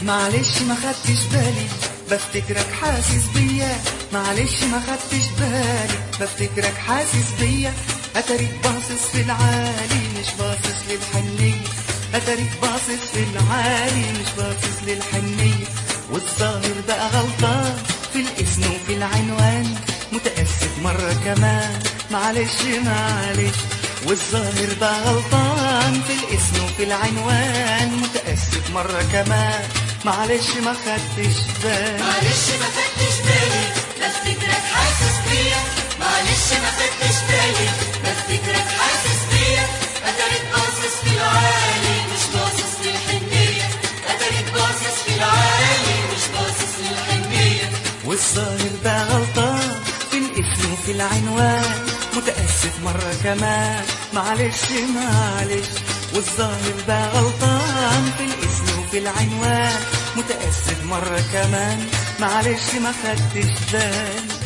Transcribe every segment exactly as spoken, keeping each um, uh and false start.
معلش ما خدتش بالي بفتكرك حاسس بيا، معلش ما خدتش بالي بفتكرك حاسس بيا. اتاريك باصص في العالي مش باصص للحنية، اتاريك باصص في العالي مش باصص للحنية. والظاهر بقى غلطان في الاسم وفي العنوان، متأسف مرة كمان معلش معلش. والظاهر بقى غلطان في الاسم وفي العنوان، متأسف مرة كمان معلش ما خدتش بالي. معلش ما خدتش بالي بفتكرك حاسس بيا، معلش ما خدتش بالي بفتكرك حاسس بيا. اتاريك باصص في العالي مش باصص للحنية، اتاريك باصص في العالي مش باصص للحنية. والظاهر بقى غلطان في الاسم وفي العنوان، متأسف مرة كمان معلش معلش. والظاهر بقى غلطان في الاسم وفي العنوان، متأسف مرة كمان معلش ما خدتش بالي.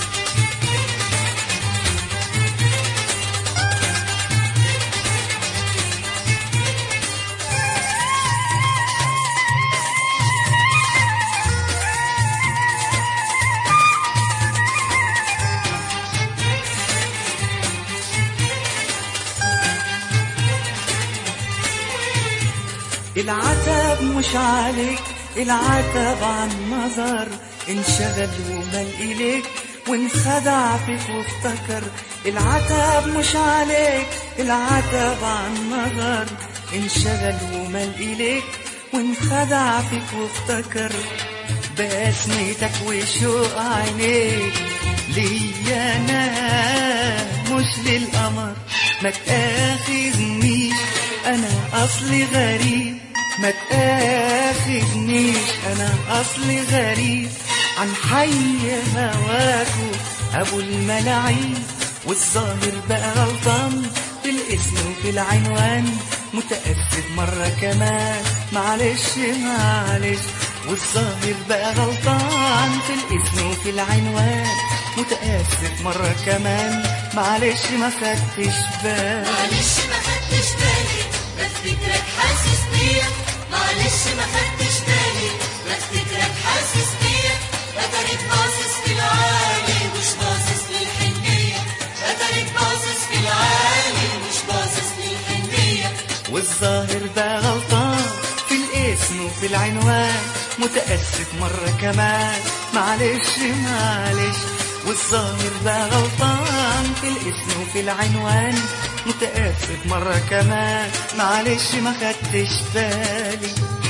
العتب مش عليك، العتب عن نظر انشغل ومال إليك وانخدع فيك وافتكر. العتب مش عليك، العتب عن نظر انشغل ومال إليك وانخدع فيك وافتكر. بسمتك وشوق عينيك ليا انا مش للقمر. ما تآخذنيش انا اصلي غريب، ما تآخذنيش انا اصلي غريب عن حي هواكو ابو الملاعين. والظاهر بقى غلطان في الاسم وفي العنوان، متأسف مرة كمان معلش معلش. والظاهر بقى غلطان في الاسم وفي العنوان، متأسف مرة كمان معلش ما خدتش بالي. معلش ما خدتش بالي بفتكرك حاسس بيا، معلش ما خدتش بالي بفتكرك حاسس بيا. اتاريك باصص في العالي مش باصص للحنية، اتاريك باصص في العالي مش باصص للحنية. والظاهر بقى غلطان في الاسم وفي العنوان، متأسف مرة كمان معلش معلش. والظاهر بقى غلطان في الاسم وفي العنوان، متأسف مرة كمان معلش ما خدتش بالي.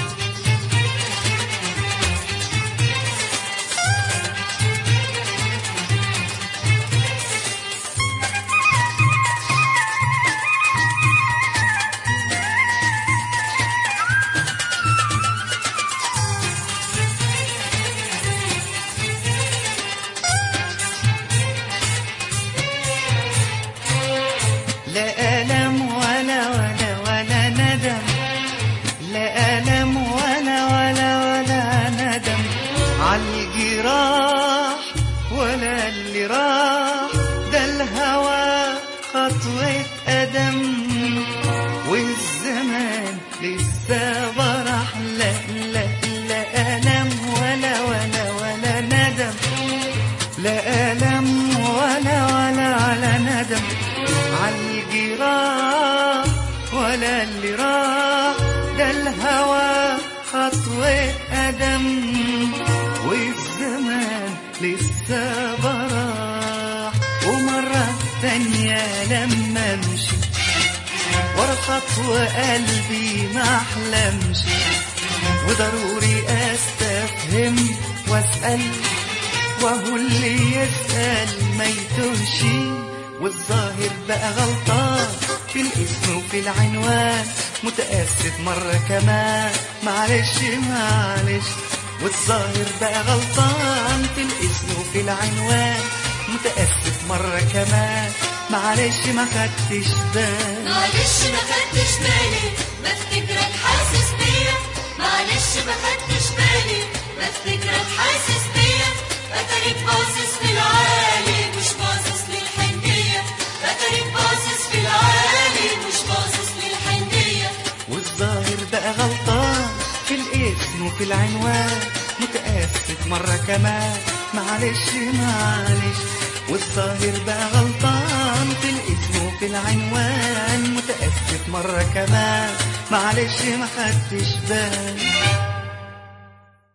لا ألم ولا ولا ولا ندم، لا ألم ولا ولا ولا ندم عالجراح ولا اللي راح. ده الهوى خطوة قدم والزمان لسه برح. لا لا لا ألم ولا ولا ولا ندم، لا ألم ولا ولا ولا ندم عالجراح ولا اللي راح. ده الهوى خطوة قدم والزمان لسه براح. ومرة تانية لما امشي ورا خطوة قلبي ما احلمش، وضروري استفهم واسأل وهو اللي يسأل ما يتوهش. والظاهر بقى غلطان في الاسم وفي العنوان، متأسف مرة كمان معلش معلش. والظاهر بقى غلطان في الاسم وفي العنوان، متأسف مرة كمان معلش ما خدتش بالي. معلش ما خدتش بالي بفتكرك حاسس بيا، معلش ما خدتش بالي بفتكرك حاسس بيا. اتاريك باصص في العالي مش باصص للحنية، اتاريك باصص في العالي مش باصص للحنية. والظاهر بقى غلطان في الاسم في العنوان، متأسف مرة كمان، معلش معلش. والظاهر بقى غلطان في الاسم وفي العنوان، متأسف مرة كمان، معلش ما خدتش بالي.